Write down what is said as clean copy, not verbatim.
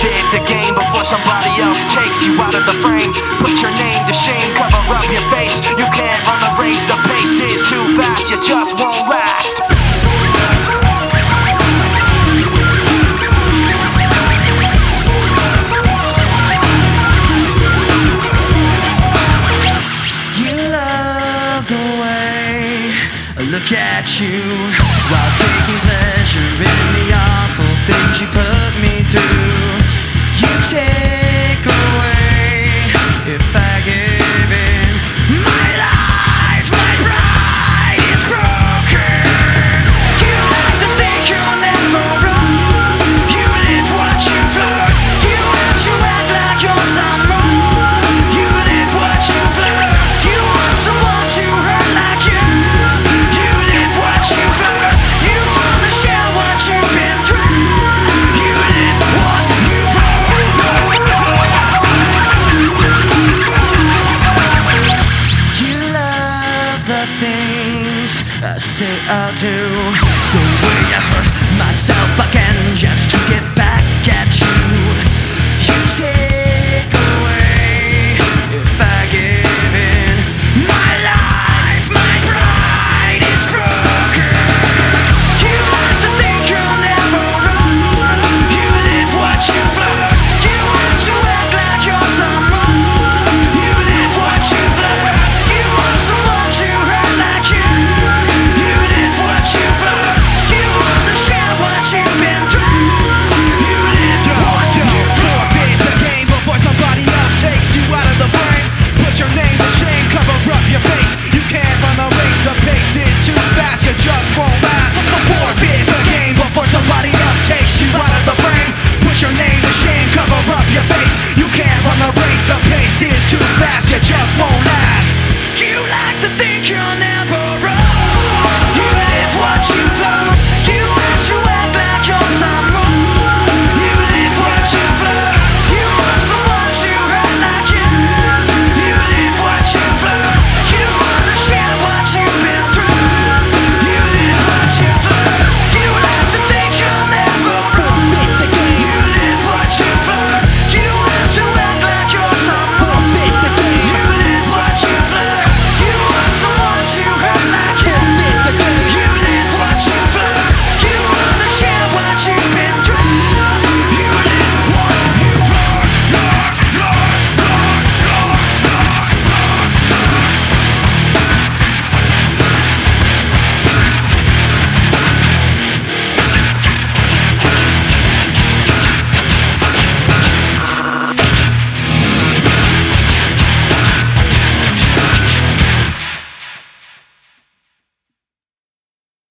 forfeit the game before somebody else takes you out of the frame. Put your name to shame, cover up your face. You can't run the race, the pace is too fast. You just won't last. Look at you while taking pleasure in the awful things you put me through. You take away if I give in. My life, my pride is broken. You like to think you're never wrong. You live what you've learned. You have to act like you're someone. You live what you've learned. You want someone to hurt like you. I say I'll do